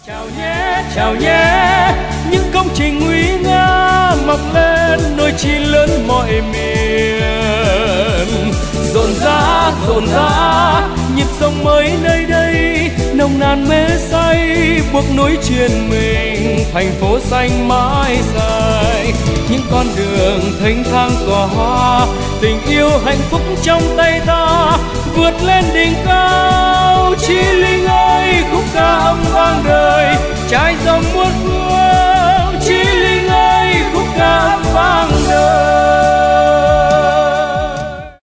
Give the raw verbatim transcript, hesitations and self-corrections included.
Chào nhé, chào nhé, những công trình nguy nga mọc lên nối chi lớn mọi miền. Rộn rã, rộn rã, nhịp sống mới nơi đây, nồng nàn mê say buộc nối truyền mình. Thành phố xanh mãi dài, những con đường thênh thang cỏ hoa, tình yêu hạnh phúc trong tay ta vượt lên đỉnh cao. Chí Linh ơi, khúc